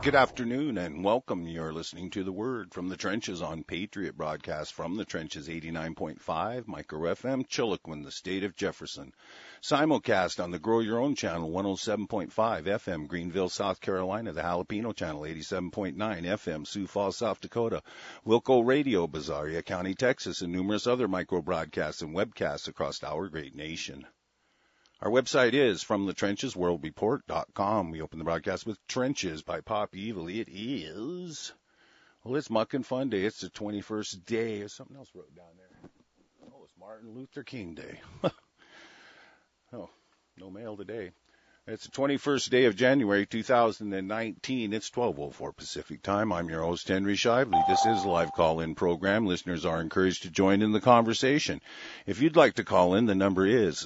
Good afternoon and welcome. You're listening to The Word from the Trenches on Patriot Broadcast from the Trenches 89.5 Micro FM, Chiloquin, the state of Jefferson. Simulcast on the Grow Your Own channel 107.5 FM, Greenville, South Carolina, the Jalapeno channel 87.9 FM, Sioux Falls, South Dakota, Wilco Radio, Bazaria County, Texas, and numerous other micro broadcasts and webcasts across our great nation. Our website is FromTheTrenchesWorldReport.com. We open the broadcast with Trenches by Pop Evil. It is, well, it's Muckin' Fun Day. It's the 21st day. There's something else wrote down there. Oh, it's Martin Luther King Day. Oh, no mail today. It's the 21st day of January 2019. It's 12:04 Pacific time. I'm your host, Henry Shively. This is a live call-in program. Listeners are encouraged to join in the conversation. If you'd like to call in, the number is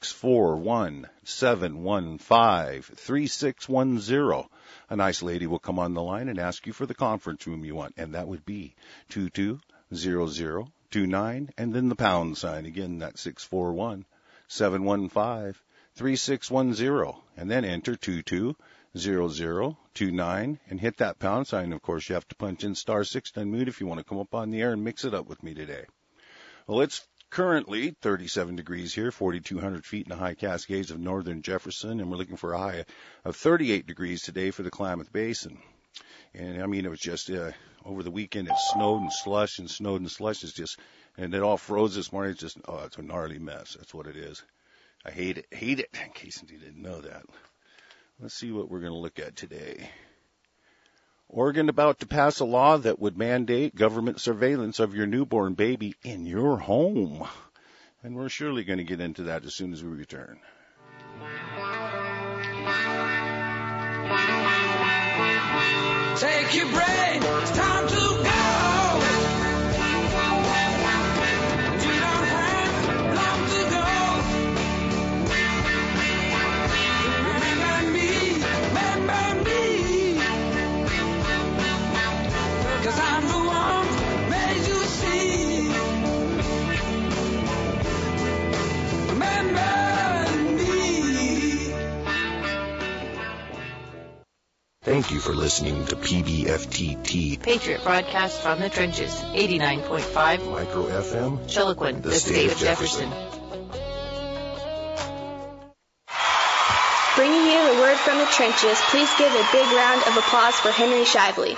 641-715-3610. A nice lady will come on the line and ask you for the conference room you want, and that would be 220029, and then the pound sign. Again, that's 641-715-3610, and then enter 220029 and hit that pound sign. Of course, you have to punch in *6 to unmute if you want to come up on the air and mix it up with me today. Well, it's currently 37 degrees here, 4,200 feet in the high Cascades of northern Jefferson, and we're looking for a high of 38 degrees today for the Klamath Basin. And I mean, it was just over the weekend, it snowed and slush and snowed and slush. It's just, and it all froze this morning. It's just, oh, it's a gnarly mess. That's what it is. I hate it, in case you didn't know that. Let's see what we're going to look at today. Oregon about to pass a law that would mandate government surveillance of your newborn baby in your home. And we're surely going to get into that as soon as we return. Take your break, it's time to go. You don't have long to go. Remember me, 'cause I'm the one who made you see. Remember me. Thank you for listening to PBFTT, Patriot Broadcast from the Trenches, 89.5 Micro FM, Chiloquin, the state of Jefferson. Bringing you the word from the trenches, please give a big round of applause for Henry Shively.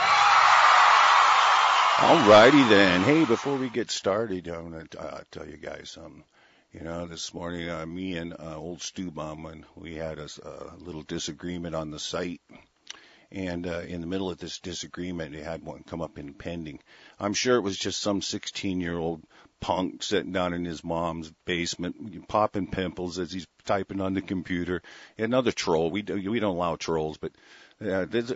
All righty then. Hey, before we get started, I'm going to tell you guys something. You know, this morning, me and old Stu Bauman, we had a little disagreement on the site. And in the middle of this disagreement, they had one come up in pending. I'm sure it was just some 16-year-old punk sitting down in his mom's basement, popping pimples as he's typing on the computer. Another troll. We don't allow trolls, but this,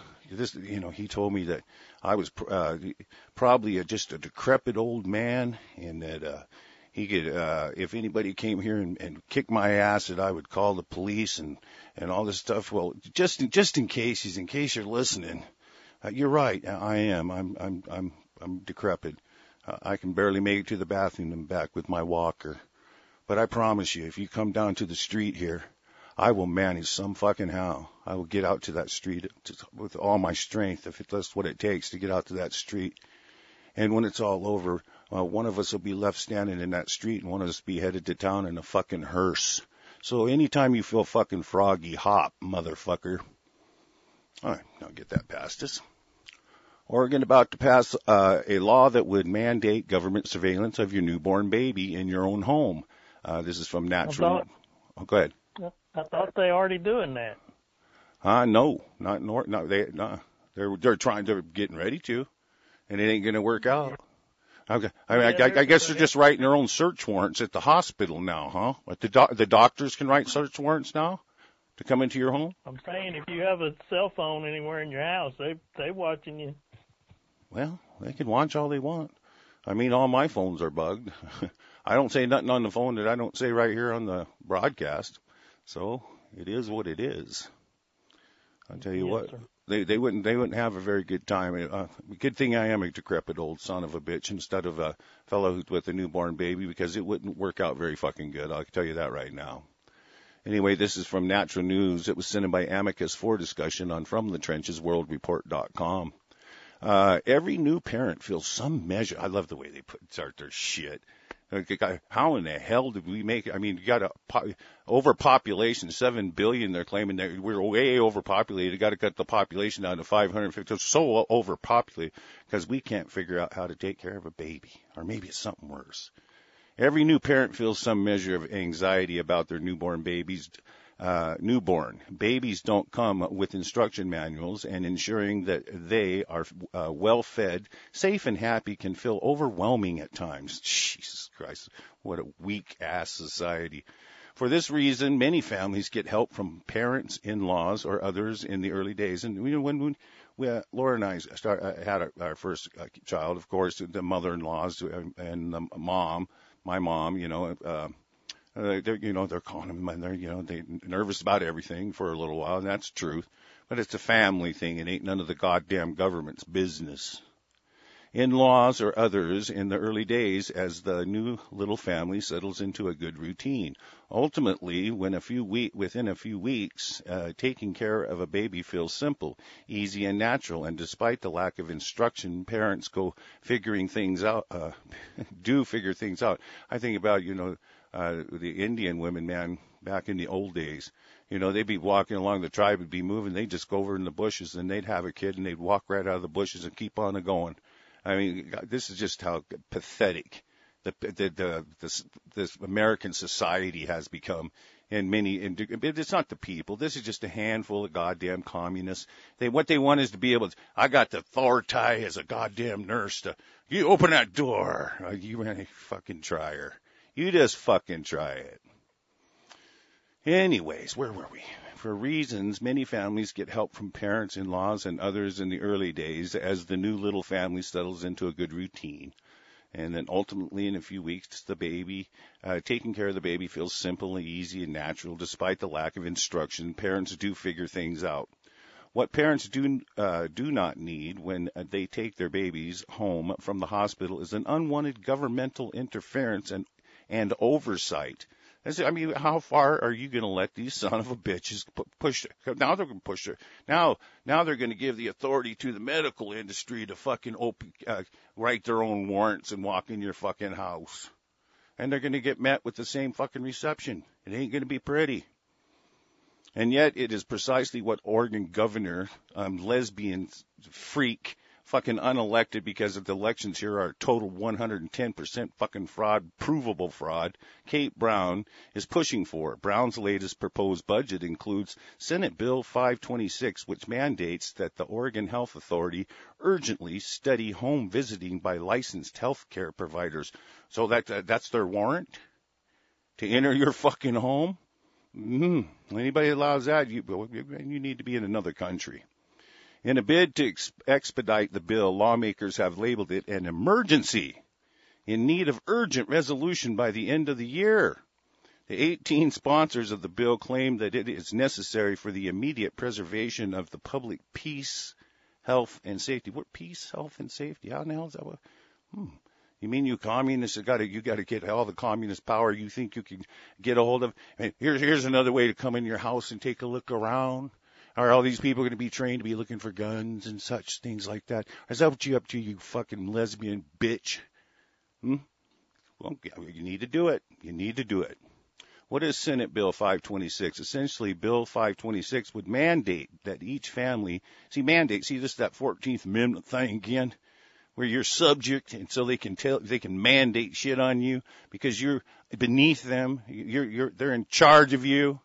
you know, he told me that I was probably just a decrepit old man, and that he could, if anybody came here and kicked my ass, that I would call the police and all this stuff. Well, just in case you're listening, you're right. I am. I'm decrepit. I can barely make it to the bathroom and back with my walker. But I promise you, if you come down to the street here, I will manage some fucking how. I will get out to that street with all my strength, if that's what it takes to get out to that street. And when it's all over, one of us will be left standing in that street and one of us be headed to town in a fucking hearse. So anytime you feel fucking froggy, hop, motherfucker. All right, now get that past us. Oregon about to pass a law that would mandate government surveillance of your newborn baby in your own home. This is from Natural. Oh, go ahead. I thought they already doing that. No, not they're getting ready to, and it ain't gonna work out. Okay. I guess they're just writing their own search warrants at the hospital now, huh? But the doctors can write search warrants now to come into your home? I'm saying if you have a cell phone anywhere in your house, they watching you. Well, they can watch all they want. I mean, all my phones are bugged. I don't say nothing on the phone that I don't say right here on the broadcast. So it is what it is. I'll tell you what. Sir. They wouldn't have a very good time. Good thing I am a decrepit old son of a bitch instead of a fellow with a newborn baby, because it wouldn't work out very fucking good. I'll tell you that right now. Anyway, this is from Natural News. It was sent in by Amicus for discussion on FromTheTrenchesWorldReport.com. Every new parent feels some measure. I love the way they start their shit. How in the hell did we make it? I mean, you got a overpopulation, 7 billion. They're claiming that we're way overpopulated. You got to cut the population down to 550. It's so overpopulated because we can't figure out how to take care of a baby, or maybe it's something worse. Every new parent feels some measure of anxiety about their newborn babies. Babies don't come with instruction manuals, and ensuring that they are well fed, safe, and happy can feel overwhelming at times. Jesus Christ, what a weak ass society. For this reason, many families get help from parents, in-laws, or others in the early days. And when Laura and I had our first child, of course, the mother-in-laws and the mom, my mom, they're calling them, and they're nervous about everything for a little while, and that's the truth. But it's a family thing. It ain't none of the goddamn government's business. In-laws or others in the early days as the new little family settles into a good routine. Ultimately, within a few weeks, taking care of a baby feels simple, easy, and natural. And despite the lack of instruction, parents do figure things out. I think about, the Indian women, man, back in the old days. They'd be walking along, the tribe would be moving, they'd just go over in the bushes, and they'd have a kid, and they'd walk right out of the bushes and keep on going. I mean, this is just how pathetic this American society has become. It's not the people. This is just a handful of goddamn communists. What they want is to be able to, I got the authority as a goddamn nurse you open that door. You really fucking try her. You just fucking try it. Anyways, where were we? For reasons, many families get help from parents, in-laws, and others in the early days as the new little family settles into a good routine. And then ultimately, in a few weeks, taking care of the baby feels simple and easy and natural despite the lack of instruction. Parents do figure things out. What parents do not need when they take their babies home from the hospital is an unwanted governmental interference and oversight. I mean, how far are you going to let these son of a bitches push it? Now they're going to push it. Now they're going to give the authority to the medical industry to fucking write their own warrants and walk in your fucking house. And they're going to get met with the same fucking reception. It ain't going to be pretty. And yet it is precisely what Oregon governor, lesbian freak, fucking unelected because of the elections here are a total 110% fucking fraud, provable fraud, Kate Brown is pushing for. Brown's latest proposed budget includes Senate Bill 526, which mandates that the Oregon Health Authority urgently study home visiting by licensed health care providers. So that's their warrant? To enter your fucking home? Anybody allows that, you need to be in another country. In a bid to expedite the bill, lawmakers have labeled it an emergency in need of urgent resolution by the end of the year. The 18 sponsors of the bill claim that it is necessary for the immediate preservation of the public peace, health, and safety. What peace, health, and safety? How the hell is that? You mean you communists you got to get all the communist power you think you can get a hold of? And here's another way to come in your house and take a look around. Are all these people going to be trained to be looking for guns and such things like that? Is that what you up to, you fucking lesbian bitch? Well, you need to do it. You need to do it. What is Senate Bill 526? Essentially, Bill 526 would mandate that each family, see this is that 14th Amendment thing again, where you're subject, and so they can mandate shit on you because you're beneath them. They're in charge of you.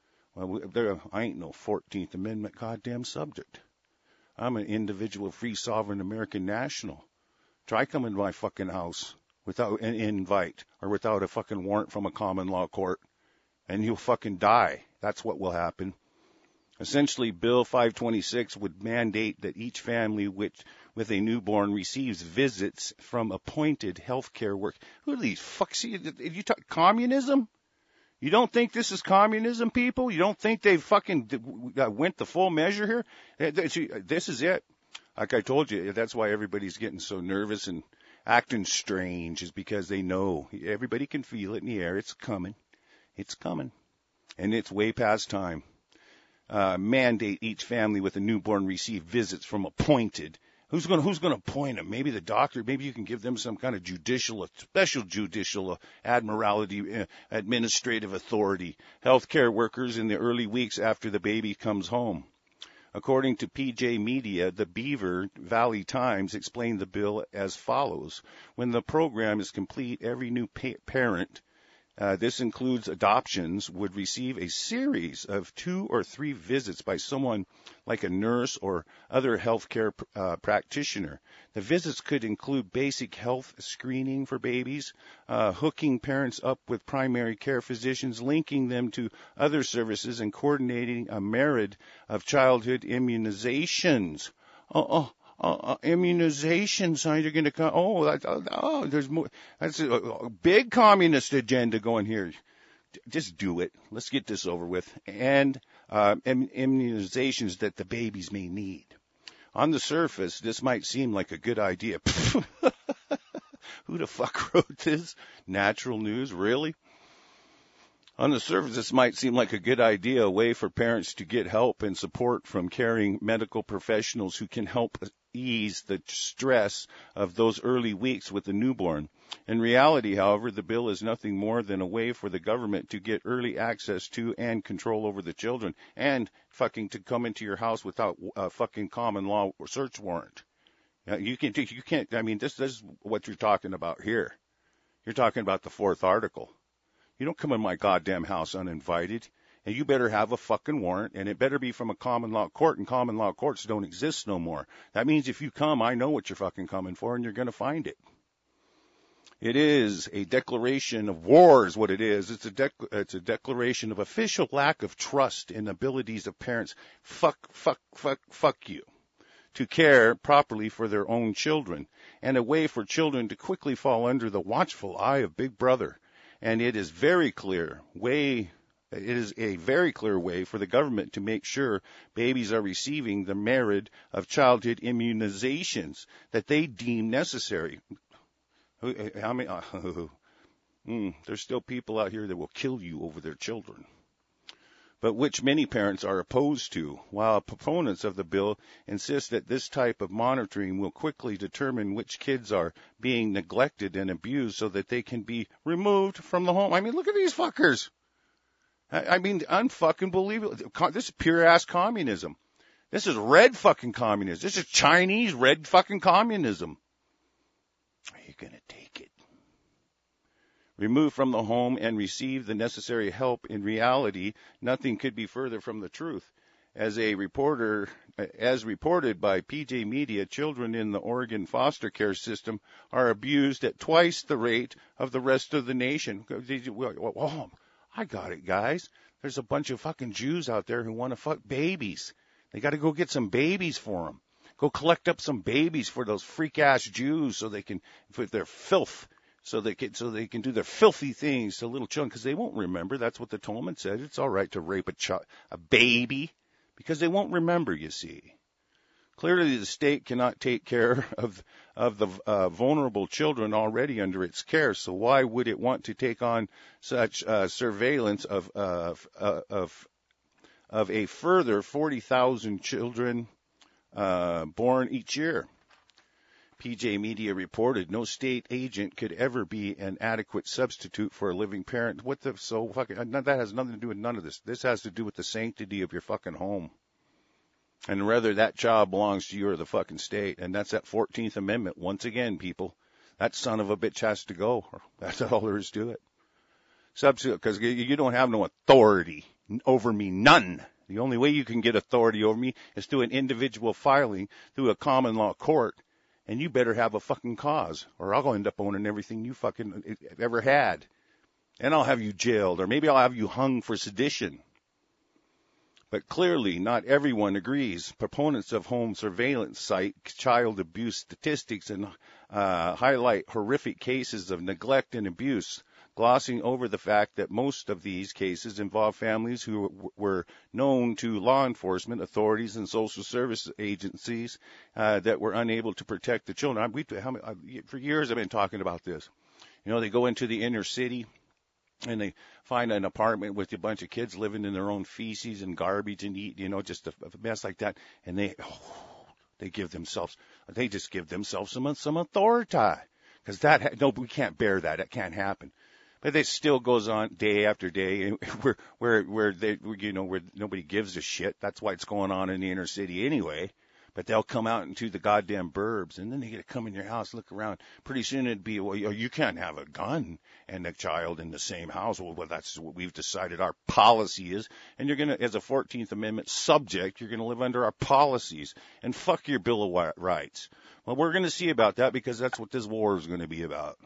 Well, I ain't no 14th Amendment goddamn subject. I'm an individual, free, sovereign American national. Try coming to my fucking house without an invite or without a fucking warrant from a common law court, and you'll fucking die. That's what will happen. Essentially, Bill 526 would mandate that each family with a newborn receives visits from appointed healthcare workers. Who are these fucks? You talk communism? You don't think this is communism, people? You don't think they fucking went the full measure here? This is it. Like I told you, that's why everybody's getting so nervous and acting strange, is because they know. Everybody can feel it in the air. It's coming. It's coming. and it's way past time. Mandate each family with a newborn receive visits from appointed. Who's going to appoint them? Maybe the doctor. Maybe you can give them some kind of special judicial admiralty, administrative authority. Healthcare workers in the early weeks after the baby comes home. According to PJ Media, the Beaver Valley Times explained the bill as follows. When the program is complete, every new parent, this includes adoptions, would receive a series of 2 or 3 visits by someone like a nurse or other healthcare practitioner. The visits could include basic health screening for babies, hooking parents up with primary care physicians, linking them to other services, and coordinating a myriad of childhood immunizations. Immunizations, you're going to come. There's more. That's a big communist agenda going here. Just do it. Let's get this over with. And immunizations that the babies may need. On the surface, this might seem like a good idea. Who the fuck wrote this? Natural News, really? On the surface, this might seem like a good idea, a way for parents to get help and support from caring medical professionals who can help ease the stress of those early weeks with the newborn. In reality, however, the bill is nothing more than a way for the government to get early access to and control over the children, and fucking to come into your house without a fucking common law search warrant. You can't. I mean, this is what you're talking about here. You're talking about the 4th article. You don't come in my goddamn house uninvited, and you better have a fucking warrant, and it better be from a common law court, and common law courts don't exist no more. That means if you come, I know what you're fucking coming for, and you're going to find it. It is a declaration of war is what it is. It's a declaration of official lack of trust in abilities of parents. Fuck you. To care properly for their own children, and a way for children to quickly fall under the watchful eye of Big Brother. And it is a very clear way for the government to make sure babies are receiving the myriad of childhood immunizations that they deem necessary. How many? There's still people out here that will kill you over their children, but which many parents are opposed to, while proponents of the bill insist that this type of monitoring will quickly determine which kids are being neglected and abused so that they can be removed from the home. I mean, look at these fuckers. I mean, unfucking believable. This is pure-ass communism. This is red fucking communism. This is Chinese red fucking communism. Are you going to take it? Removed from the home and receive the necessary help. In reality, nothing could be further from the truth. As reported by PJ Media, children in the Oregon foster care system are abused at twice the rate of the rest of the nation. Oh, I got it, guys. There's a bunch of fucking Jews out there who want to fuck babies. They got to go get some babies for them. Go collect up some babies for those freak-ass Jews so they can, for their filth, so they can do their filthy things to little children, because they won't remember. That's what the Talmud said. It's all right to rape a baby, because they won't remember, you see. Clearly, the state cannot take care of the vulnerable children already under its care, so why would it want to take on such surveillance of a further 40,000 children born each year? PJ Media reported no state agent could ever be an adequate substitute for a living parent. That has nothing to do with none of this. This has to do with the sanctity of your fucking home. And whether that child belongs to you or the fucking state. And that's that 14th Amendment. Once again, people, that son of a bitch has to go. That's all there is to it. Substitute, because you don't have no authority over me. None. The only way you can get authority over me is through an individual filing through a common law court. And you better have a fucking cause, or I'll end up owning everything you fucking ever had. And I'll have you jailed, or maybe I'll have you hung for sedition. But clearly, not everyone agrees. Proponents of home surveillance cite child abuse statistics and highlight horrific cases of neglect and abuse, glossing over the fact that most of these cases involve families who were known to law enforcement authorities and social service agencies that were unable to protect the children. For years I've been talking about this. You know, they go into the inner city and they find an apartment with a bunch of kids living in their own feces and garbage and eat, just a mess like that, and they just give themselves some authority, because no, we can't bear that. It can't happen. But it still goes on day after day, where nobody gives a shit. That's why it's going on in the inner city anyway. But they'll come out into the goddamn burbs, and then they get to come in your house, look around. Pretty soon it'd be, well, you can't have a gun and a child in the same house. Well, that's what we've decided our policy is. And you're going to, as a 14th Amendment subject, you're going to live under our policies. And fuck your Bill of Rights. Well, we're going to see about that, because that's what this war is going to be about.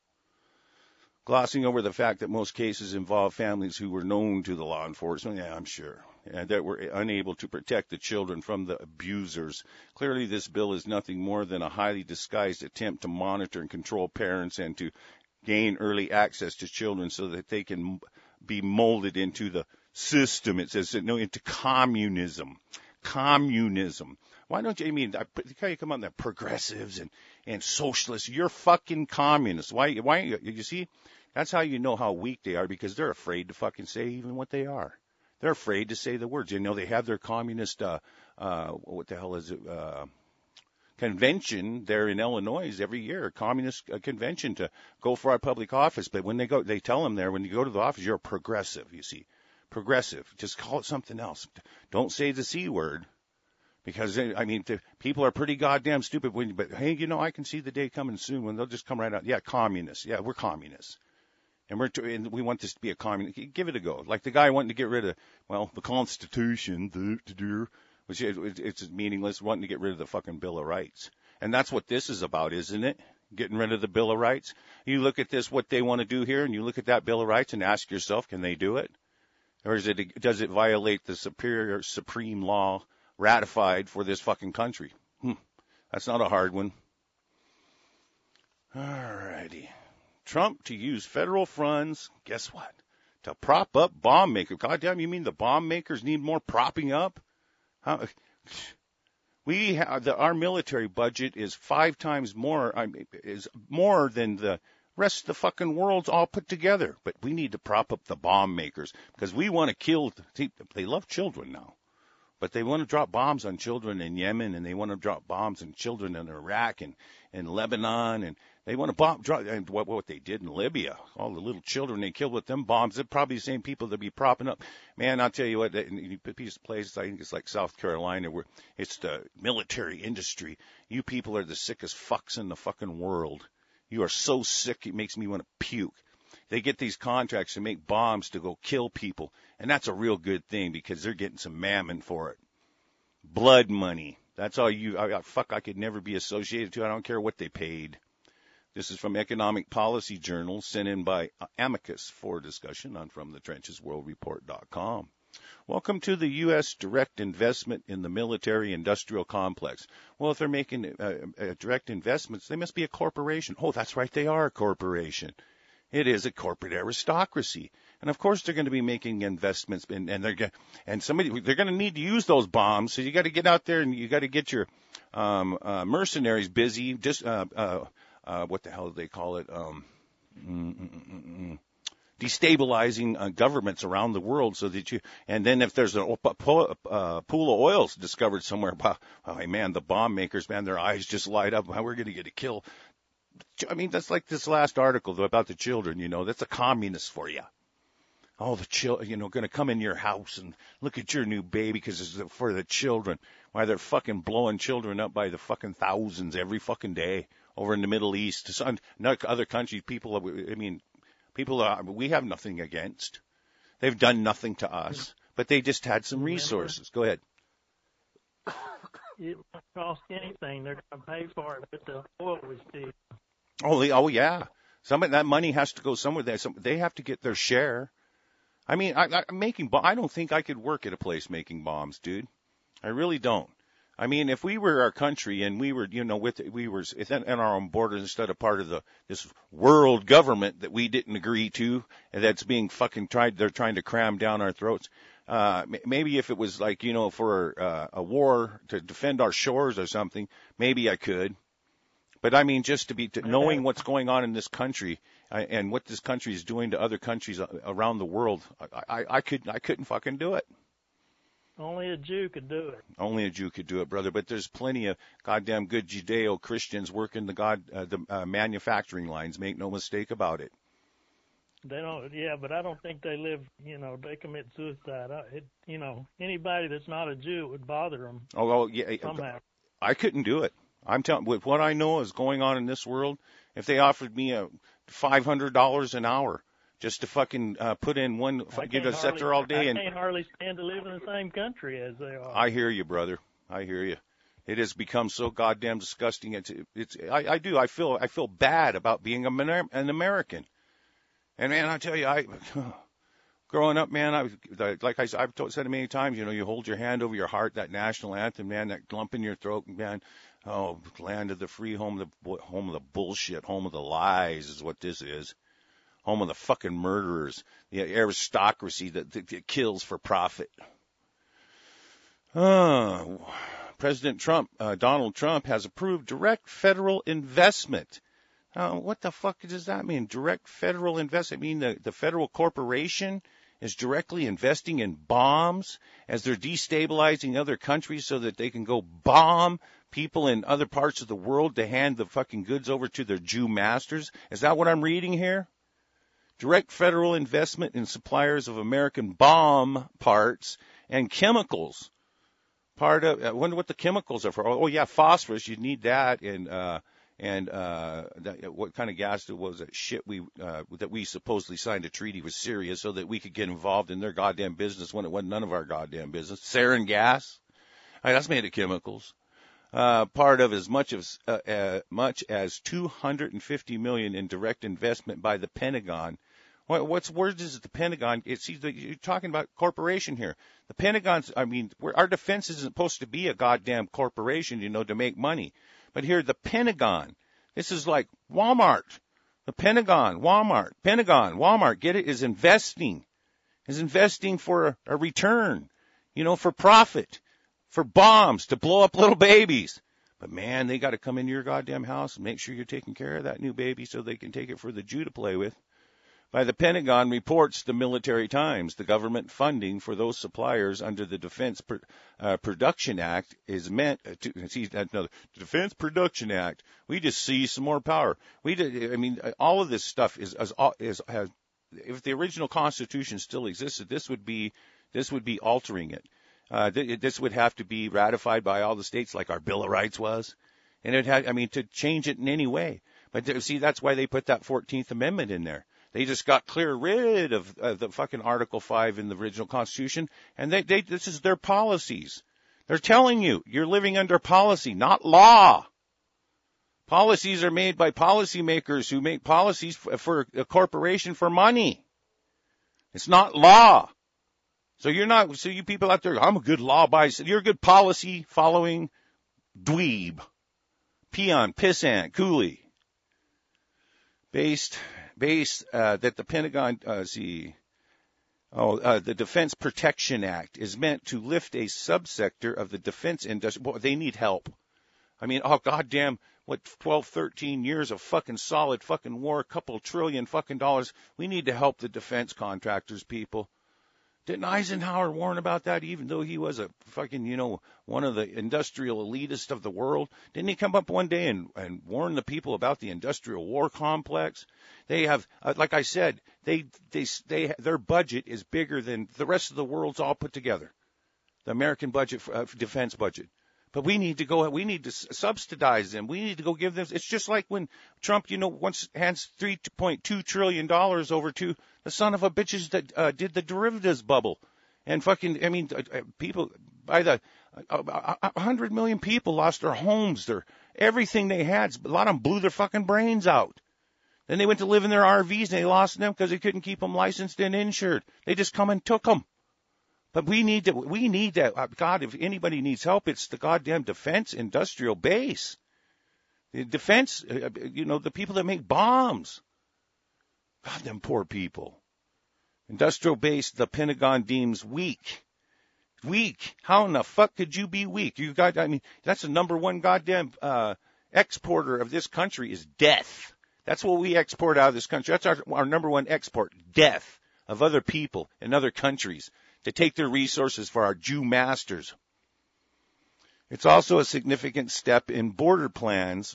Glossing over the fact that most cases involve families who were known to the law enforcement, yeah, I'm sure, and that were unable to protect the children from the abusers. Clearly, this bill is nothing more than a highly disguised attempt to monitor and control parents and to gain early access to children so that they can be molded into the system. It says, into communism. Communism. Why don't you, you come on the progressives and socialists? You're fucking communists. Why, you see? That's how you know how weak they are, because they're afraid to fucking say even what they are. They're afraid to say the words. They have their communist, what the hell is it, convention there in Illinois every year, a communist convention to go for our public office. But when they tell them there, when you go to the office, you're a progressive, you see. Progressive. Just call it something else. Don't say the C word. Because, people are pretty goddamn stupid. But, hey, I can see the day coming soon when they'll just come right out. Yeah, communists. Yeah, we're communists. And we want this to be a communist. Give it a go. Like the guy wanting to get rid of, the Constitution, which it's meaningless, wanting to get rid of the fucking Bill of Rights. And that's what this is about, isn't it? Getting rid of the Bill of Rights. You look at this, what they want to do here, and you look at that Bill of Rights and ask yourself, can they do it? Or does it violate the supreme law ratified for this fucking country? That's not a hard one. All righty. Trump to use federal funds, guess what? To prop up bomb makers. Goddamn, you mean the bomb makers need more propping up? Our military budget is 5 times more, is more than the rest of the fucking world's all put together. But we need to prop up the bomb makers, because we want to kill. They love children now. But they want to drop bombs on children in Yemen, and they want to drop bombs on children in Iraq and Lebanon, and they want to drop and what they did in Libya. All the little children they killed with them bombs. They're probably the same people that be propping up. Man, I'll tell you what, in a piece of place, I think it's like South Carolina, where it's the military industry. You people are the sickest fucks in the fucking world. You are so sick, it makes me want to puke. They get these contracts to make bombs to go kill people, and that's a real good thing, because they're getting some mammon for it. Blood money. That's all I could never be associated to. I don't care what they paid. This is from Economic Policy Journal, sent in by Amicus for discussion on FromTheTrenchesWorldReport.com. Welcome to the U.S. direct investment in the military-industrial complex. Well, if they're making direct investments, they must be a corporation. Oh, that's right, they are a corporation. It is a corporate aristocracy. And of course they're going to be making investments, and they're going to need to use those bombs. So you got to get out there and you got to get your mercenaries busy. Just what the hell do they call it? Destabilizing governments around the world, so that and then if there's a pool of oil discovered somewhere, oh man, the bomb makers, man, their eyes just light up. We're going to get a kill. That's like this last article about the children, that's a communist for you. Oh, the children, going to come in your house and look at your new baby because it's for the children. Why, they're fucking blowing children up by the fucking thousands every fucking day over in the Middle East. Other countries, people, we have nothing against. They've done nothing to us, but they just had some resources. Go ahead. It won't cost anything. They're going to pay for it, but the oil was cheap. Oh yeah. That money has to go somewhere. They have to get their share. I don't think I could work at a place making bombs, dude. I really don't. If we were our country and we were, we were in our own borders instead of part of this world government that we didn't agree to, and that's being fucking they're trying to cram down our throats. Maybe if it was like, for a war to defend our shores or something, maybe I could. But just knowing what's going on in this country, and what this country is doing to other countries around the world, I couldn't fucking do it. Only a Jew could do it. Only a Jew could do it, brother. But there's plenty of goddamn good Judeo-Christians working the manufacturing lines. Make no mistake about it. They don't, yeah, but I don't think they live, they commit suicide. Anybody that's not a Jew, it would bother them. Oh, yeah. Somehow. I couldn't do it. I'm telling, with what I know is going on in this world, if they offered me $500 an hour just to fucking put in get a sector all day, I can't hardly stand to live in the same country as they are. I hear you, brother. I hear you. It has become so goddamn disgusting. I feel bad about being an American. And man, I tell you, growing up, man, I've said it many times, you hold your hand over your heart, that national anthem, man, that lump in your throat, man. Oh, land of the free, home of the bullshit, home of the lies is what this is. Home of the fucking murderers, the aristocracy that kills for profit. President Trump, Donald Trump, has approved direct federal investment. What the fuck does that mean? Direct federal investment? I mean the federal corporation is directly investing in bombs as they're destabilizing other countries so that they can go bomb people in other parts of the world to hand the fucking goods over to their Jew masters? Is that what I'm reading here? Direct federal investment in suppliers of American bomb parts and chemicals. I wonder what the chemicals are for. Oh yeah, phosphorus. You need that, and what kind of gas was that shit that we supposedly signed a treaty with Syria so that we could get involved in their goddamn business when it wasn't none of our goddamn business. Sarin gas. That's made of chemicals. Part of as much as $250 million in direct investment by the Pentagon. What's words is the Pentagon? You're talking about corporation here. The Pentagon's, our defense isn't supposed to be a goddamn corporation, to make money. But here, the Pentagon, this is like Walmart. The Pentagon, Walmart, get it, is investing for a return, for profit, for bombs, to blow up little babies. But man, they got to come into your goddamn house and make sure you're taking care of that new baby so they can take it for the Jew to play with. By the Pentagon, reports the Military Times, the government funding for those suppliers under the Defense Production Act is meant to the Defense Production Act. We just see some more power. All of this stuff has if the original Constitution still existed, this would be altering it. This would have to be ratified by all the states, like our Bill of Rights was, and it had to change it in any way. But that's why they put that 14th Amendment in there. They just got rid of the fucking Article 5 in the original Constitution, and this is their policies. They're telling you, you're living under policy, not law. Policies are made by policymakers who make policies for a corporation for money. It's not law. So you people out there, I'm a good law-abiding, you're a good policy-following dweeb, peon, pissant, coolie. Based that the Pentagon, the Defense Protection Act is meant to lift a subsector of the defense industry. Boy, they need help. Goddamn, 12, 13 years of fucking solid fucking war, a couple trillion fucking dollars. We need to help the defense contractors, people. Didn't Eisenhower warn about that, even though he was a fucking, one of the industrial elitists of the world? Didn't he come up one day and warn the people about the industrial war complex? They have, like I said, their budget is bigger than the rest of the world's all put together. The American budget, defense budget. But we need to subsidize them. We need to go give them. It's just like when Trump, once hands $3.2 trillion over to the son of a bitches that did the derivatives bubble. And people, by the 100 million people lost their homes, everything they had. A lot of them blew their fucking brains out. Then they went to live in their RVs and they lost them because they couldn't keep them licensed and insured. They just come and took them. But we need that. God, if anybody needs help, it's the goddamn defense industrial base. The defense, the people that make bombs. God, them poor people. Industrial base, the Pentagon deems weak. Weak. How in the fuck could you be weak? That's the number one goddamn exporter of this country is death. That's what we export out of this country. That's our number one export, death of other people in other countries to take their resources for our Jew masters. It's also a significant step in border plans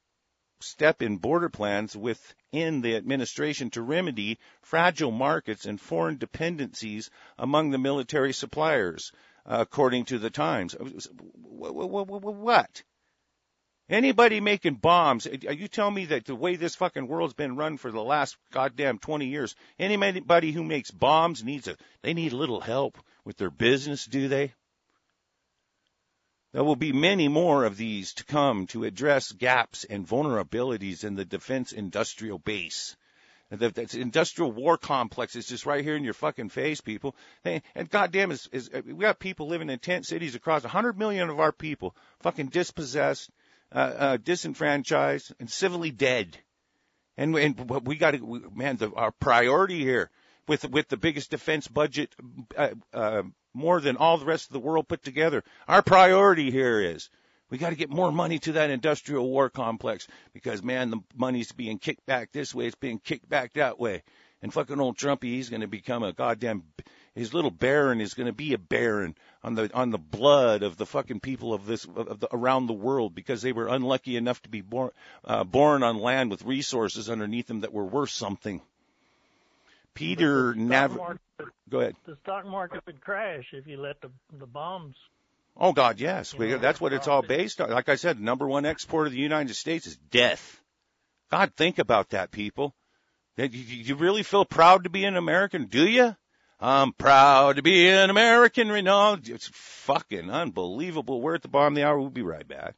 within the administration to remedy fragile markets and foreign dependencies among the military suppliers, according to the Times. What? Anybody making bombs, are you telling me that the way this fucking world's been run for the last goddamn 20 years, anybody who makes bombs they need a little help with their business, do they? There will be many more of these to come to address gaps and vulnerabilities in the defense industrial base. The industrial war complex is just right here in your fucking face, people. And goddamn, we got people living in tent cities across 100 million of our people, fucking dispossessed, disenfranchised, and civilly dead. And we got to, man, our priority here with the biggest defense budget, more than all the rest of the world put together. Our priority here is we got to get more money to that industrial war complex because, man, the money's being kicked back this way. It's being kicked back that way. And fucking old Trumpy, he's going to become a goddamn, his little baron is going to be a baron on the blood of the fucking people of around the world because they were unlucky enough to be born on land with resources underneath them that were worth something. Peter go ahead. The stock market would crash if you let the bombs. Oh, God, yes. That's what it's all based on. Like I said, the number one export of the United States is death. God, think about that, people. You really feel proud to be an American, do you? I'm proud to be an American. No, it's fucking unbelievable. We're at the bottom of the hour. We'll be right back.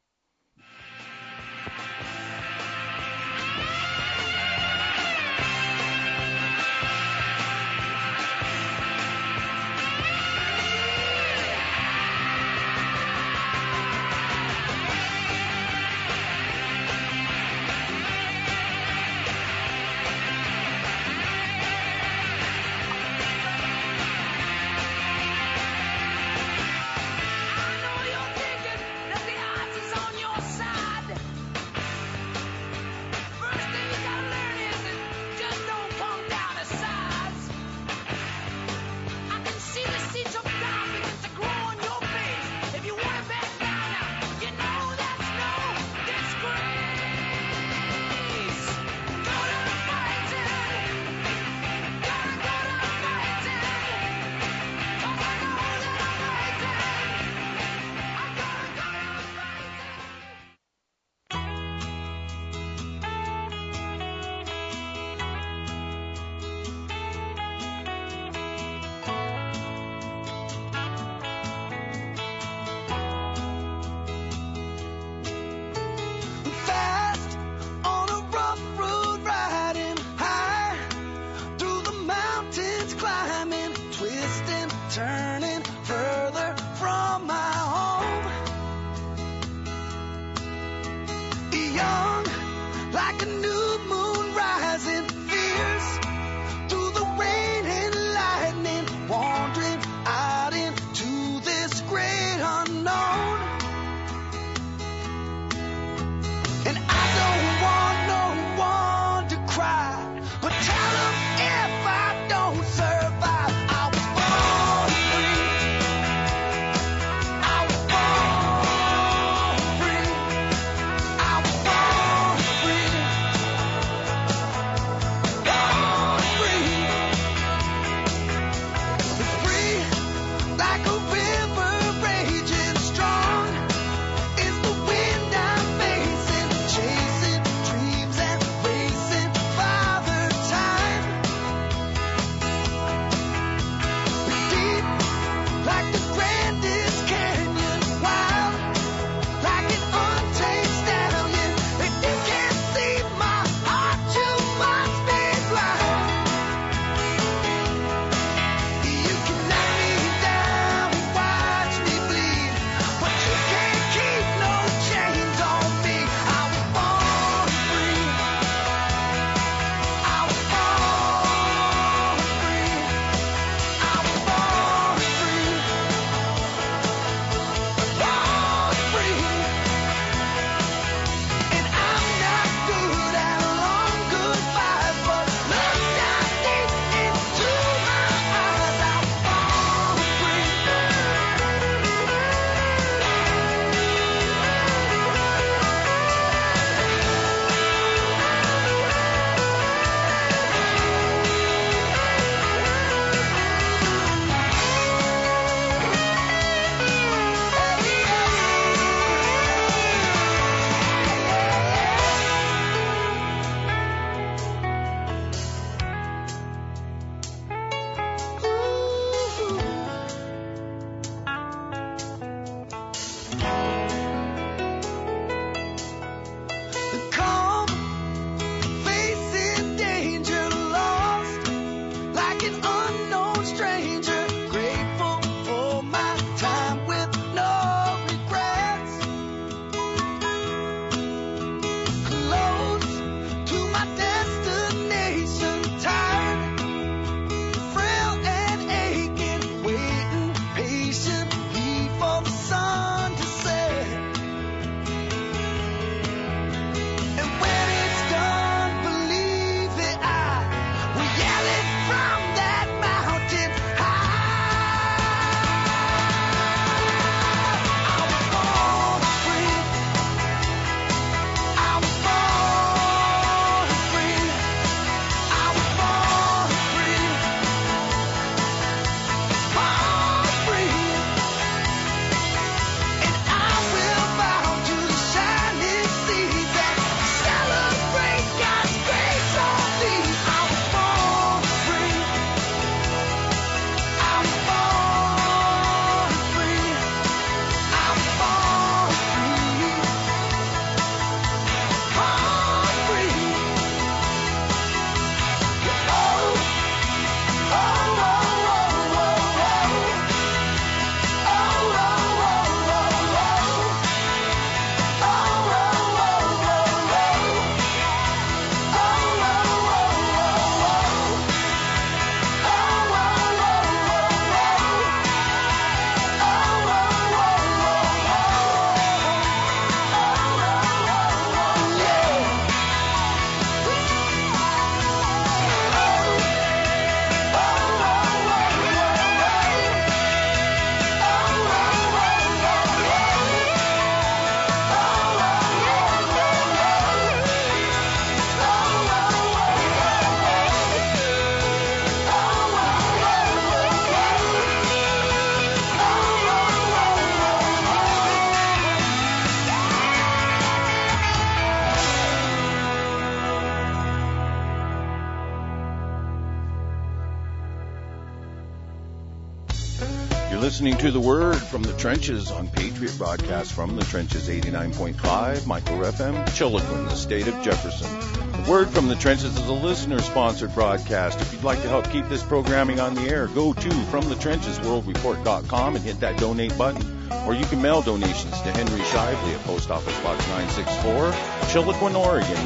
listening to The Word from the Trenches on Patriot Broadcast from the Trenches 89.5, Micro FM, Chiloquin, the state of Jefferson. The Word from the Trenches is a listener-sponsored broadcast. If you'd like to help keep this programming on the air, go to FromTheTrenchesWorldReport.com and hit that donate button. Or you can mail donations to Henry Shively at Post Office Box 964, Chiloquin, Oregon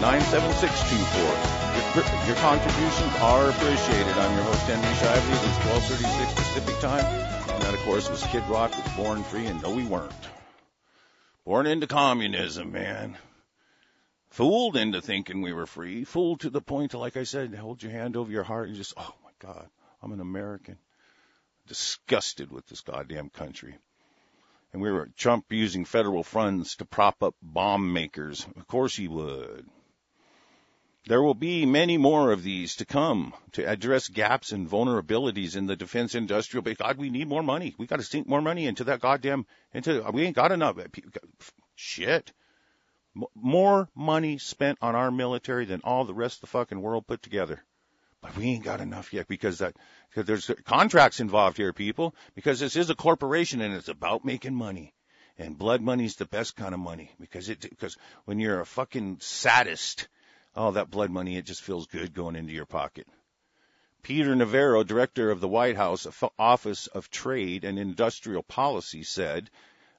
97624. Your contributions are appreciated. I'm your host, Henry Shively. It is 12:36 Pacific Time. And that, of course, was Kid Rock with Born Free, and no, we weren't. Born into communism, man. Fooled into thinking we were free. Fooled to the point to, like I said, hold your hand over your heart and just, oh, my God, I'm an American. Disgusted with this goddamn country. And we were Trump using federal funds to prop up bomb makers. Of course he would. There will be many more of these to come to address gaps and vulnerabilities in the defense industrial base. God, we need more money. We got to sink more money into that we ain't got enough. Shit. More money spent on our military than all the rest of the fucking world put together. But we ain't got enough yet because there's contracts involved here, people, because this is a corporation and it's about making money. And blood money's the best kind of money because when you're a fucking sadist, oh, that blood money, it just feels good going into your pocket. Peter Navarro, director of the White House Office of Trade and Industrial Policy, said,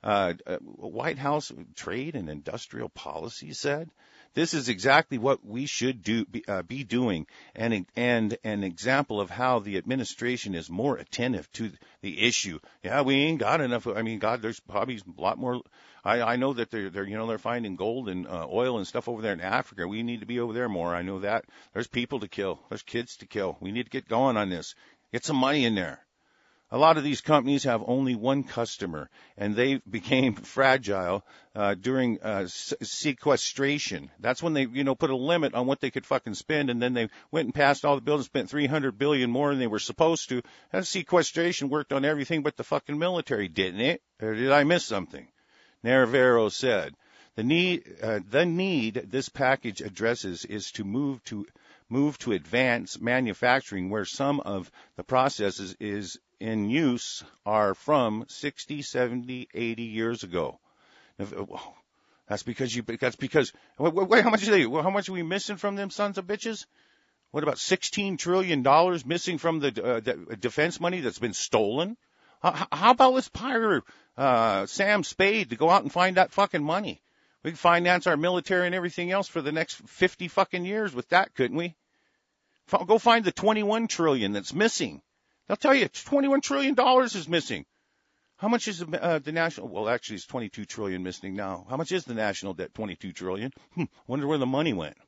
White House Trade and Industrial Policy said, this is exactly what we should be doing, and an example of how the administration is more attentive to the issue. Yeah, we ain't got enough. I mean, God, there's probably a lot more. I know that they're finding gold and oil and stuff over there in Africa. We need to be over there more. I know that. There's people to kill. There's kids to kill. We need to get going on this. Get some money in there. A lot of these companies have only one customer, and they became fragile during sequestration. That's when they, put a limit on what they could fucking spend, and then they went and passed all the bills and spent $300 billion more than they were supposed to. That sequestration worked on everything but the fucking military, didn't it? Or did I miss something? Navarro said, the need this package addresses is to move to advance manufacturing where some of the processes is in use are from 60, 70, 80 years ago. That's because wait, how much are we missing from them sons of bitches? What about $16 trillion missing from the defense money that's been stolen? How about let's hire Sam Spade to go out and find that fucking money? We can finance our military and everything else for the next 50 fucking years with that, couldn't we? Go find the $21 trillion that's missing. They'll tell you $21 trillion is missing. How much is the national? Well, actually, it's $22 trillion missing now. How much is the national debt? $22 trillion. Wonder where the money went.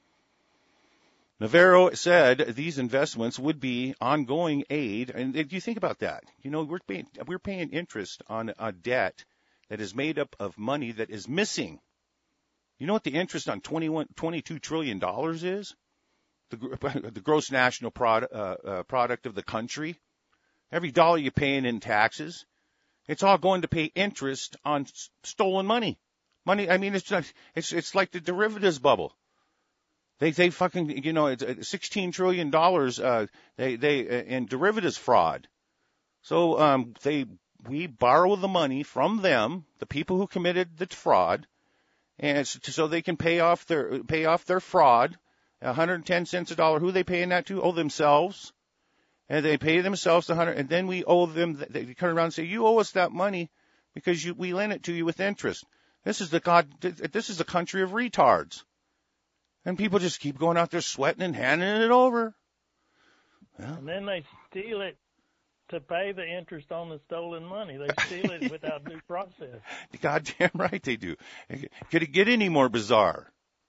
Navarro said these investments would be ongoing aid, and if you think about that, we're paying interest on a debt that is made up of money that is missing. You know what the interest on $22 trillion is? The gross national product of the country. Every dollar you're paying in taxes, it's all going to pay interest on stolen money. I mean, it's like the derivatives bubble. They fucking, it's $16 trillion, in derivatives fraud. So, we borrow the money from them, the people who committed the fraud, and so they can pay off their fraud. 110 cents a dollar. Who are they paying that to? Oh, themselves. And they pay themselves the 100, and then we owe them. They turn around and say, "You owe us that money because we lent it to you with interest." This is the country of retards, and people just keep going out there sweating and handing it over. Well, and then they steal it to pay the interest on the stolen money. They steal it without due process. Goddamn right they do. Could it get any more bizarre?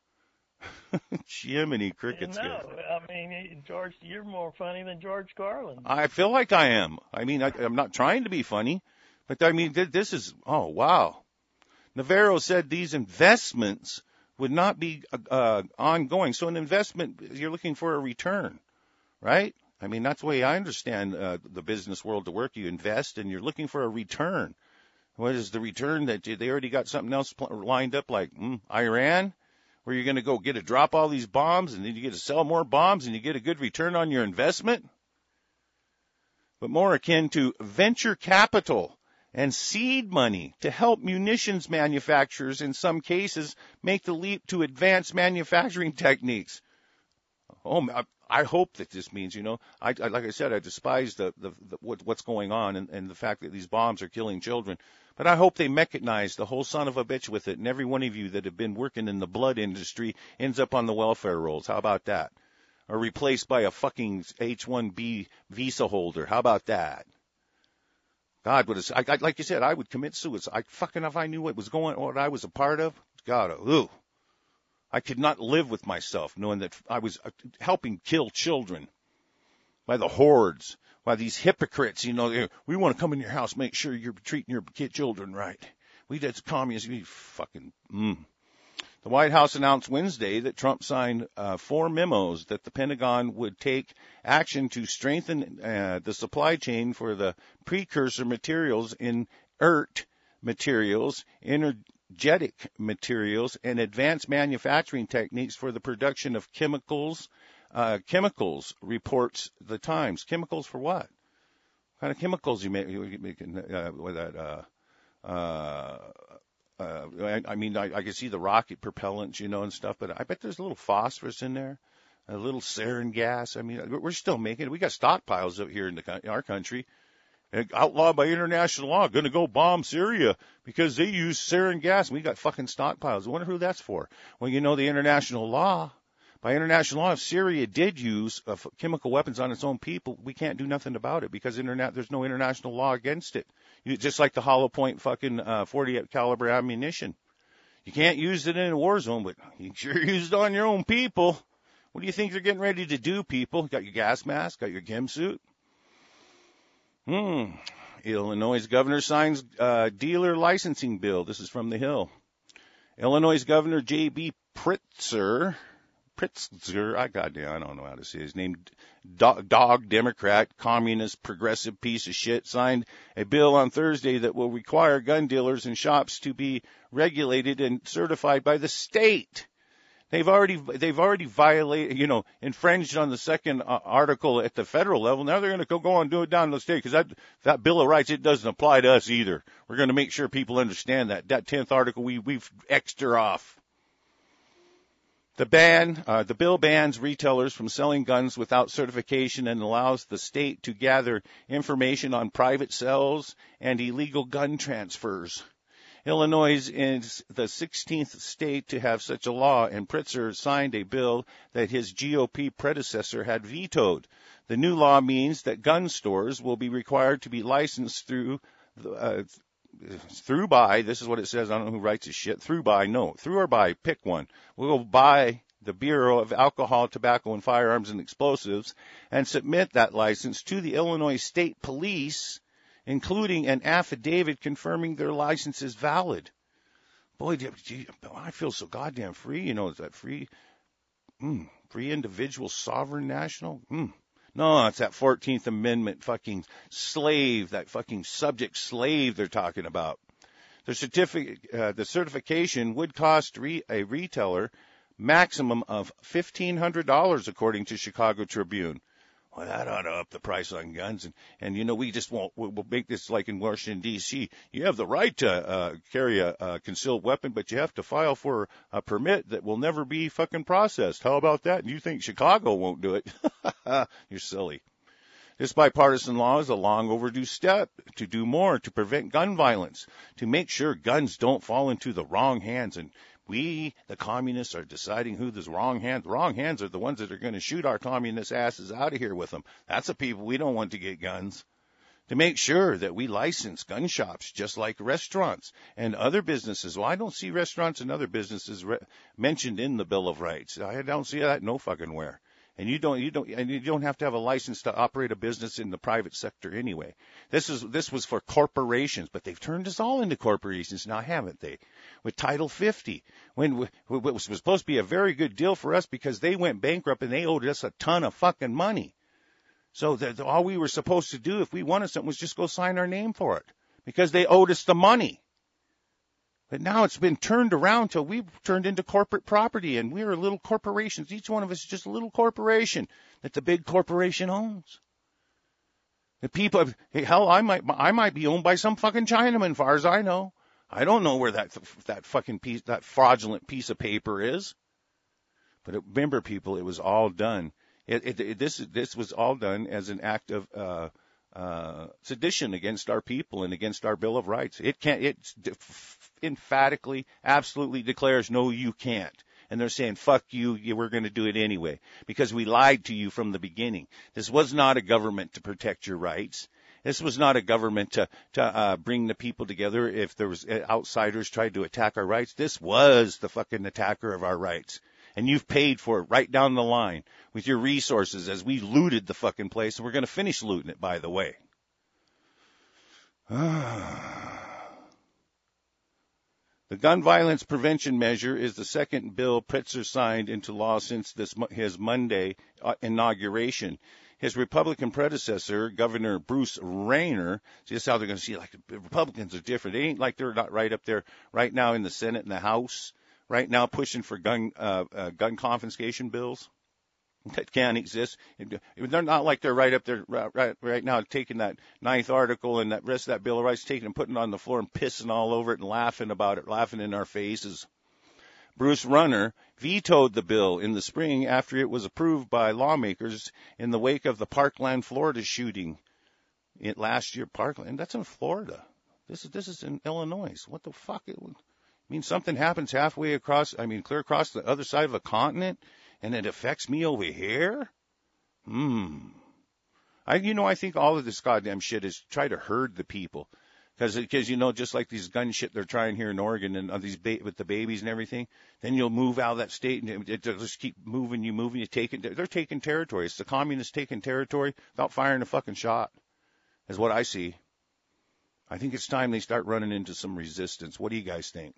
Jiminy crickets. No, I mean, George, you're more funny than George Carlin. I feel like I am. I mean, I'm not trying to be funny, but I mean, this is, oh, wow. Navarro said these investments would not be ongoing. So an investment, you're looking for a return, right? I mean, that's the way I understand the business world to work. You invest and you're looking for a return. What is the return that they already got something else lined up like Iran? Where you're going to go drop all these bombs and then you get to sell more bombs and you get a good return on your investment? but more akin to venture capital and seed money to help munitions manufacturers in some cases make the leap to advanced manufacturing techniques. Oh, I hope that this means, like I said, I despise what's going on and the fact that these bombs are killing children. But I hope they mechanize the whole son of a bitch with it, and every one of you that have been working in the blood industry ends up on the welfare rolls. How about that? Or replaced by a fucking H-1B visa holder. How about that? God, like you said, I would commit suicide. If I knew what I was a part of. God, I could not live with myself knowing that I was helping kill children by the hordes, by these hypocrites. We want to come in your house, make sure you're treating your children right. That's communists. The White House announced Wednesday that Trump signed 4 memos that the Pentagon would take action to strengthen the supply chain for the precursor materials, inert materials, energetic materials, and advanced manufacturing techniques for the production of chemicals. Chemicals, reports the Times. Chemicals for what? What kind of chemicals you making with that? I can see the rocket propellants, and stuff, but I bet there's a little phosphorus in there, a little sarin gas. We're still making it. We got stockpiles up here in our country, outlawed by international law. Going to go bomb Syria because they use sarin gas. We got fucking stockpiles. I wonder who that's for. Well, the international law. By international law, if Syria did use chemical weapons on its own people, we can't do nothing about it because there's no international law against it. Just like the hollow point fucking 48 caliber ammunition. You can't use it in a war zone, but you sure use it on your own people. What do you think they're getting ready to do, people? Got your gas mask? Got your chem suit? Illinois governor signs dealer licensing bill. This is from The Hill. Illinois Governor J.B. Pritzker, I don't know how to say his name, dog Democrat, communist, progressive piece of shit, signed a bill on Thursday that will require gun dealers and shops to be regulated and certified by the state. They've already violated, infringed on the second article at the federal level. Now they're going to go on and do it down in the state because that Bill of Rights, it doesn't apply to us either. We're going to make sure people understand that 10th article we've extra off. The bill bans retailers from selling guns without certification and allows the state to gather information on private sales and illegal gun transfers. Illinois is the 16th state to have such a law, and Pritzker signed a bill that his GOP predecessor had vetoed. The new law means that gun stores will be required to be licensed through by, this is what it says, I don't know who writes this shit, through or by, pick one. We'll go by the Bureau of Alcohol, Tobacco, and Firearms and Explosives and submit that license to the Illinois State Police, including an affidavit confirming their license is valid. Boy, I feel so goddamn free, is that free individual sovereign national? No, it's that 14th Amendment fucking slave, that fucking subject slave they're talking about. The certification would cost a retailer maximum of $1,500, according to Chicago Tribune. Well, that ought to up the price on guns. And we just we'll make this like in Washington, D.C. You have the right to carry a concealed weapon, but you have to file for a permit that will never be fucking processed. How about that? And you think Chicago won't do it? You're silly. This bipartisan law is a long overdue step to do more to prevent gun violence, to make sure guns don't fall into the wrong hands. And we, the communists, are deciding who the wrong hands. The wrong hands are the ones that are going to shoot our communist asses out of here with them. That's the people we don't want to get guns. To make sure that we license gun shops just like restaurants and other businesses. Well, I don't see restaurants and other businesses mentioned in the Bill of Rights. I don't see that no fucking where. And you don't have to have a license to operate a business in the private sector anyway. This was for corporations, but they've turned us all into corporations now, haven't they? With Title 50, when it was supposed to be a very good deal for us because they went bankrupt and they owed us a ton of fucking money. So all we were supposed to do if we wanted something was just go sign our name for it because they owed us the money. But now it's been turned around till we've turned into corporate property, and we're little corporations. Each one of us is just a little corporation that the big corporation owns. The people, hell, I might be owned by some fucking Chinaman, far as I know. I don't know where that fucking piece, that fraudulent piece of paper is. But remember, people, it was all done. This was all done as an act of sedition against our people and against our Bill of Rights. It emphatically, absolutely declares, no, you can't. And they're saying, fuck you, we're going to do it anyway, because we lied to you from the beginning. This was not a government to protect your rights. This was not a government to bring the people together if there was outsiders tried to attack our rights. This was the fucking attacker of our rights. And you've paid for it right down the line with your resources as we looted the fucking place, and we're going to finish looting it, by the way. The gun violence prevention measure is the second bill Pritzker signed into law since his Monday inauguration. His Republican predecessor, Governor Bruce Rayner, see, this is how they're going to see, like, the Republicans are different. They ain't like they're not right up there right now in the Senate and the House, right now pushing for gun confiscation bills that can't exist. They're not like they're right up there right now taking that 9th article and that rest of that Bill of Rights, taking and putting it on the floor and pissing all over it and laughing about it, laughing in our faces. Bruce Rayner vetoed the bill in the spring after it was approved by lawmakers in the wake of the Parkland, Florida shooting last year. Parkland, that's in Florida. This is in Illinois. What the fuck? I mean, something happens halfway across, clear across the other side of a continent, and it affects me over here? I think all of this goddamn shit is try to herd the people. Because just like these gun shit they're trying here in Oregon and these with the babies and everything, then you'll move out of that state and they'll just keep moving you, they're taking territory. It's the communists taking territory without firing a fucking shot, is what I see. I think it's time they start running into some resistance. What do you guys think?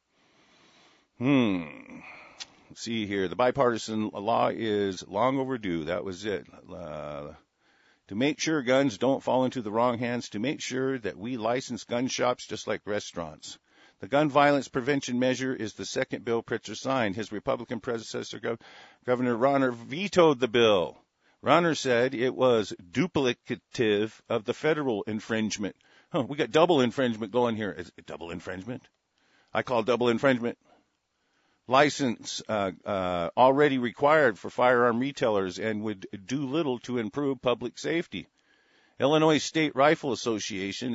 Let's see here. The bipartisan law is long overdue. That was it. To make sure guns don't fall into the wrong hands, to make sure that we license gun shops just like restaurants. The gun violence prevention measure is the second bill Pritzker signed. His Republican predecessor, Governor Rayner, vetoed the bill. Rayner said it was duplicative of the federal infringement. We got double infringement going here. Is it double infringement? I call double infringement. License already required for firearm retailers and would do little to improve public safety. Illinois State Rifle Association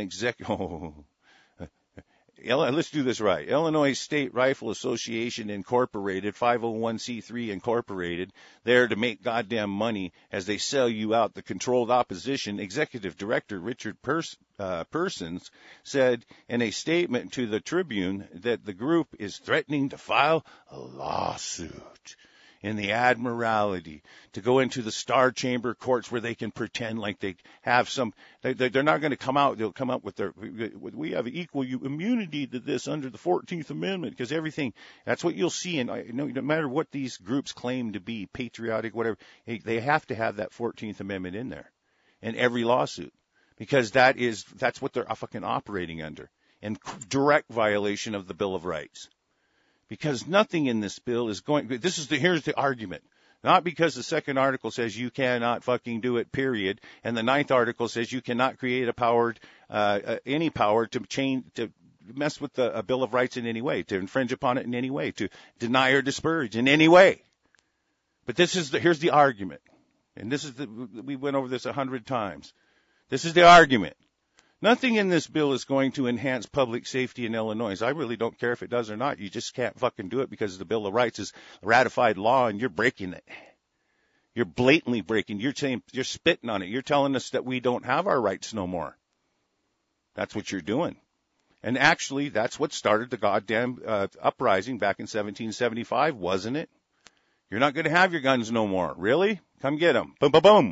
let's do this right. Illinois State Rifle Association Incorporated, 501c3 Incorporated, there to make goddamn money as they sell you out. The Controlled Opposition Executive Director Richard Persons said in a statement to the Tribune that the group is threatening to file a lawsuit in the Admiralty to go into the Star Chamber courts where they can pretend like they have some. They're not going to come out. They'll come up with we have equal immunity to this under the 14th Amendment, because everything. That's what you'll see. And no matter what these groups claim to be, patriotic, whatever, they have to have that 14th Amendment in there in every lawsuit, because that's what they're fucking operating under, in direct violation of the Bill of Rights. Because nothing in this bill is going. Here's the argument. Not because the second article says you cannot fucking do it, period, and the 9th article says you cannot create any power to mess with the Bill of Rights in any way, to infringe upon it in any way, to deny or disparage in any way. But here's the argument, and we went over this 100 times. This is the argument. Nothing in this bill is going to enhance public safety in Illinois. I really don't care if it does or not. You just can't fucking do it because the Bill of Rights is ratified law and you're breaking it. You're blatantly breaking. You're spitting on it. You're telling us that we don't have our rights no more. That's what you're doing. And actually, that's what started the goddamn uprising back in 1775, wasn't it? You're not going to have your guns no more. Really? Come get them. Boom, boom, boom.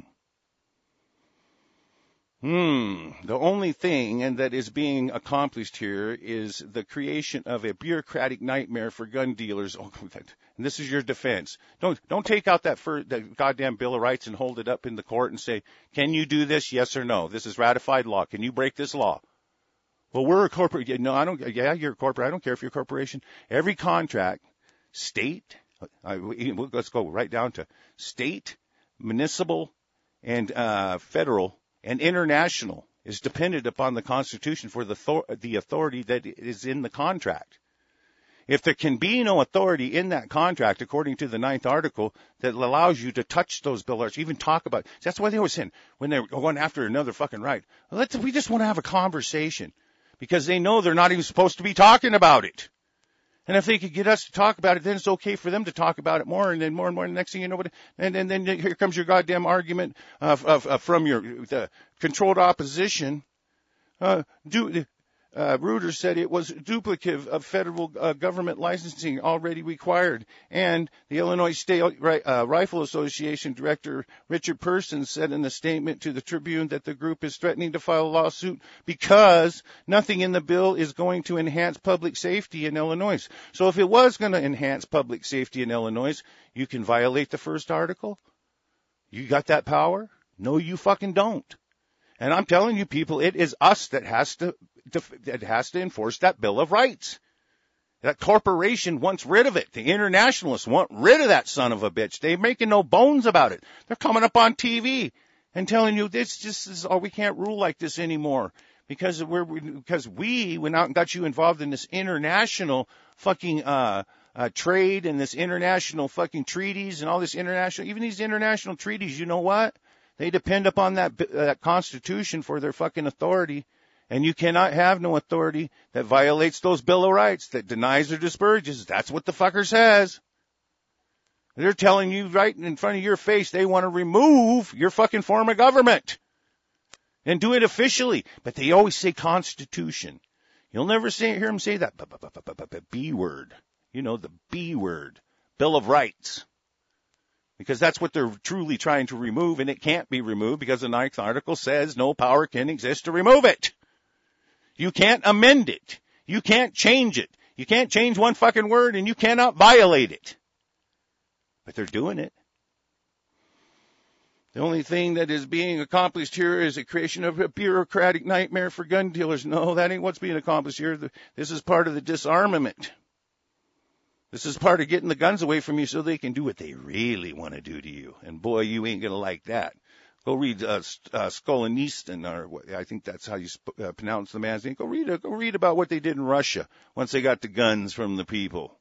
The only thing that is being accomplished here is the creation of a bureaucratic nightmare for gun dealers. Oh, and this is your defense. Don't take out that goddamn Bill of Rights and hold it up in the court and say, can you do this? Yes or no? This is ratified law. Can you break this law? Well, we're a corporate. No, I don't. Yeah, you're a corporate. I don't care if you're a corporation. Every contract, state, let's go right down to state, municipal, and federal. and international is dependent upon the Constitution for the authority that is in the contract. If there can be no authority in that contract, according to the 9th article, that allows you to touch those Bill of Rights, even talk about it. That's why they always say, when they're going after another fucking right, we just want to have a conversation, because they know they're not even supposed to be talking about it. And if they could get us to talk about it, then it's okay for them to talk about it more, and then more and more. And the next thing you know, and then here comes your goddamn argument from the controlled opposition. Reuters said it was duplicative of federal government licensing already required. And the Illinois State Rifle Association Director Richard Person said in a statement to the Tribune that the group is threatening to file a lawsuit because nothing in the bill is going to enhance public safety in Illinois. So if it was going to enhance public safety in Illinois, you can violate the first article? You got that power? No, you fucking don't. And I'm telling you, people, it is us that has to enforce that Bill of Rights. That corporation wants rid of it. The internationalists want rid of that son of a bitch. They're making no bones about it. They're coming up on TV and telling you this just is, we can't rule like this anymore because we went out and got you involved in this international fucking trade and this international fucking treaties and all this international, even these international treaties. You know what? They depend upon that Constitution for their fucking authority. And you cannot have no authority that violates those Bill of Rights, that denies or disparages. That's what the fucker says. They're telling you right in front of your face they want to remove your fucking form of government and do it officially. But they always say Constitution. You'll never hear them say that B word. You know, the B word. Bill of Rights. Because that's what they're truly trying to remove, and it can't be removed because the 9th article says no power can exist to remove it. You can't amend it. You can't change it. You can't change one fucking word, and you cannot violate it. But they're doing it. The only thing that is being accomplished here is the creation of a bureaucratic nightmare for gun dealers. No, that ain't what's being accomplished here. This is part of the disarmament. This is part of getting the guns away from you so they can do what they really want to do to you. And boy, you ain't going to like that. Go read Skolinistin, or I think that's how you pronounce the man's name. Go read about what they did in Russia once they got the guns from the people.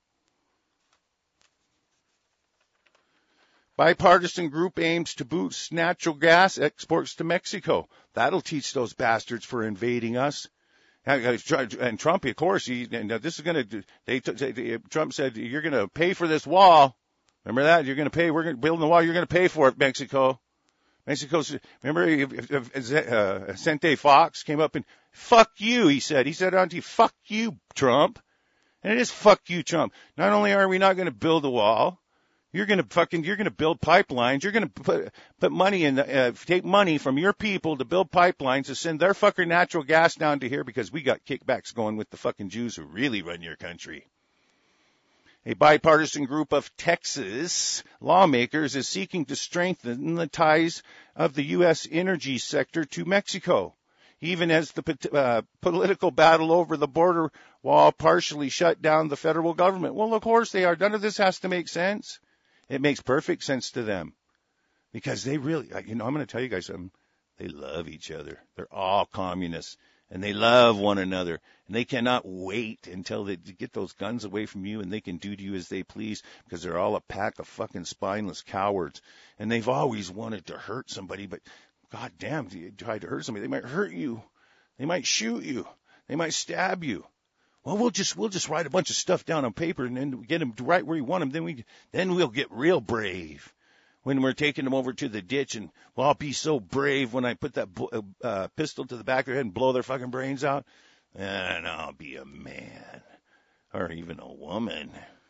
Bipartisan group aims to boost natural gas exports to Mexico. That'll teach those bastards for invading us. And Trump, of course, this is going to, Trump said, you're going to pay for this wall. Remember that? You're going to pay, we're going to build the wall, you're going to pay for it, Mexico. Remember, Vicente Fox came up and, fuck you, he said on TV, fuck you, Trump. And it is fuck you, Trump. Not only are we not going to build a wall, you're going to build pipelines. You're going to put money in, take money from your people to build pipelines to send their fucking natural gas down to here because we got kickbacks going with the fucking Jews who really run your country. A bipartisan group of Texas lawmakers is seeking to strengthen the ties of the U.S. energy sector to Mexico, even as the political battle over the border wall partially shut down the federal government. Well, of course they are. None of this has to make sense. It makes perfect sense to them because they really, I'm going to tell you guys something. They love each other. They're all communists and they love one another and they cannot wait until they get those guns away from you and they can do to you as they please because they're all a pack of fucking spineless cowards and they've always wanted to hurt somebody, but goddamn, if you try to hurt somebody, they might hurt you. They might shoot you. They might stab you. Well, we'll just write a bunch of stuff down on paper and then get them right where you want them. Then we'll get real brave when we're taking them over to the ditch, and well, I'll be so brave when I put that pistol to the back of their head and blow their fucking brains out, and I'll be a man or even a woman.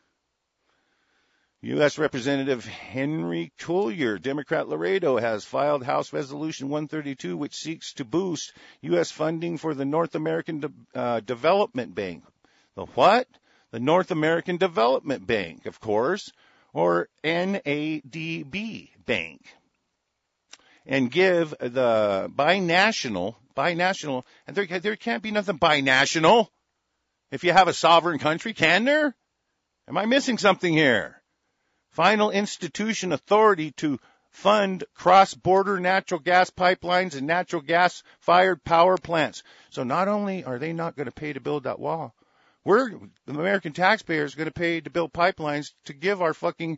U.S. Representative Henry Cuellar, Democrat Laredo, has filed House Resolution 132, which seeks to boost U.S. funding for the North American Development Bank. The what? The North American Development Bank, of course, or NADB Bank. And give the binational, and there can't be nothing binational if you have a sovereign country, can there? Am I missing something here? Final institution authority to fund cross-border natural gas pipelines and natural gas-fired power plants. So not only are they not going to pay to build that wall, the American taxpayers, going to pay to build pipelines to give our fucking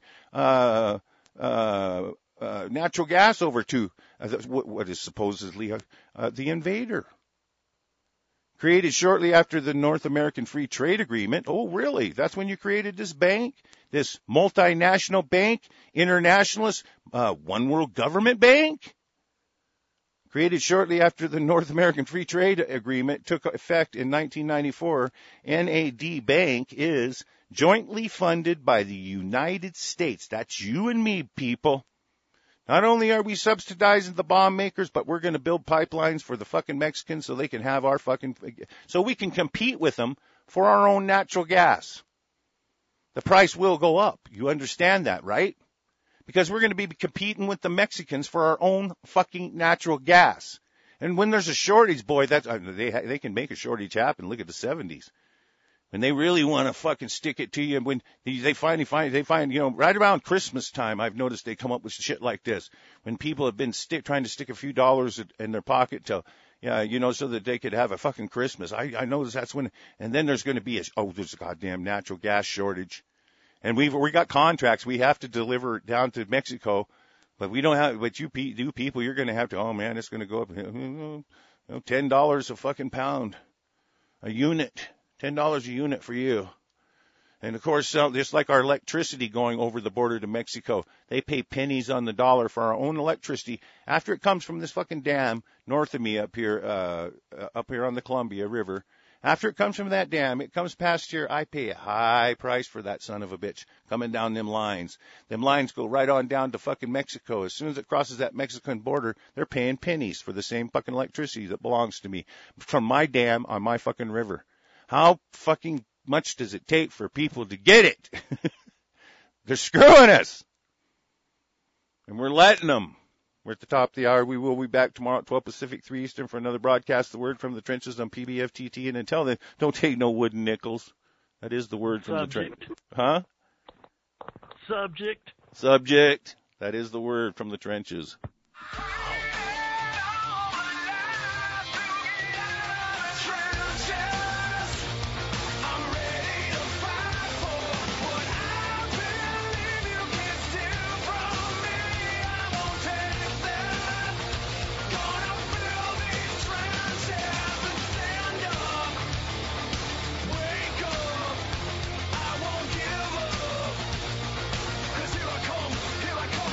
natural gas over to what is supposedly the invader. Created shortly after the North American Free Trade Agreement. Oh, really? That's when you created this bank? This multinational bank? Internationalist one world government bank? Created shortly after the North American Free Trade Agreement took effect in 1994, NAD Bank is jointly funded by the United States. That's you and me, people. Not only are we subsidizing the bomb makers, but we're going to build pipelines for the fucking Mexicans so they can have our so we can compete with them for our own natural gas. The price will go up. You understand that, right? Because we're going to be competing with the Mexicans for our own fucking natural gas. And when there's a shortage, boy, they can make a shortage happen. Look at the 70s. When they really want to fucking stick it to you, and when they find, right around Christmas time, I've noticed they come up with shit like this. When people have been trying to stick a few dollars in their pocket so that they could have a fucking Christmas. I noticed that's when, and then there's going to be there's a goddamn natural gas shortage. And we got contracts. We have to deliver down to Mexico, but we don't have, but you do people, you're going to have to, oh man, it's going to go up, $10 a fucking pound, a unit. $10 a unit for you. And, of course, just like our electricity going over the border to Mexico, they pay pennies on the dollar for our own electricity after it comes from this fucking dam north of me up here on the Columbia River. After it comes from that dam, it comes past here, I pay a high price for that son of a bitch coming down them lines. Them lines go right on down to fucking Mexico. As soon as it crosses that Mexican border, they're paying pennies for the same fucking electricity that belongs to me from my dam on my fucking river. How fucking much does it take for people to get it? They're screwing us. And we're letting them. We're at the top of the hour. We will be back tomorrow at 12 Pacific, 3 Eastern for another broadcast. The word from the trenches on PBFTT. And until then, don't take no wooden nickels. That is the word from the trenches. Huh? Subject. That is the word from the trenches.